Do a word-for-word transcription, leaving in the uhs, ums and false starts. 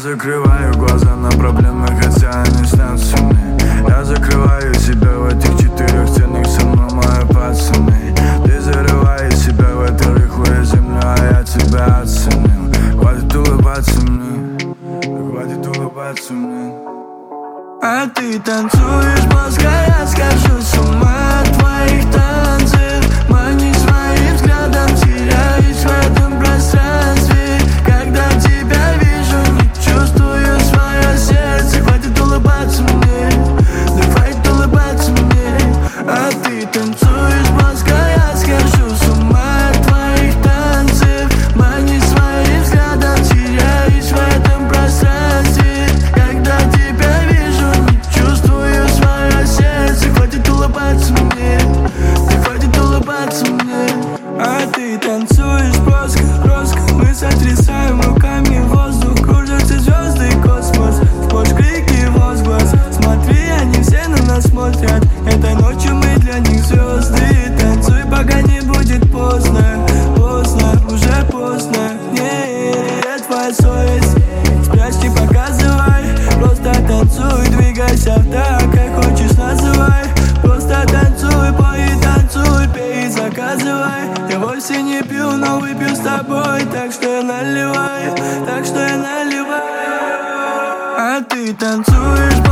закрываю глаза на проблемы, хотя они снятся мне. Я закрываю себя в этих четырех стенах, со мной мои пацаны. Ты зарываешь себя в эту рыхлую землю, а я тебя оценил. Хватит улыбаться мне, хватит улыбаться мне. А ты танцуешь плоско, я схожу с ума от твоих танцев. Манишь своим взглядом, теряюсь в этом пространстве. Когда тебя вижу, не чувствую свое сердце. Хватит улыбаться мне, да хватит улыбаться мне. А ты танцуешь плоско, я схожу с ума от твоих танцев. Манишь своим взглядом, теряюсь в этом пространстве. Когда тебя вижу, не чувствую свое сердце. Хватит улыбаться мне, да хватит улыбаться мне. А ты танцуешь плоско, плоско. Мы сотрясаем руками воздух. Кружатся звезды и космос. Сплошь крики, возглас. Смотри, они все на нас смотрят. Этой ночью мы для них звезды. Танцуй, пока не будет поздно. Поздно, уже поздно. Не, я твоя совесть. Спрячь, не показывай. Просто танцуй, двигайся так, как хочешь, называй. Просто танцуй, пой и танцуй, пей и заказывай. Я вовсе не пью, но выпью с тобой. Так что я наливаю, так что я наливаю. А ты танцуешь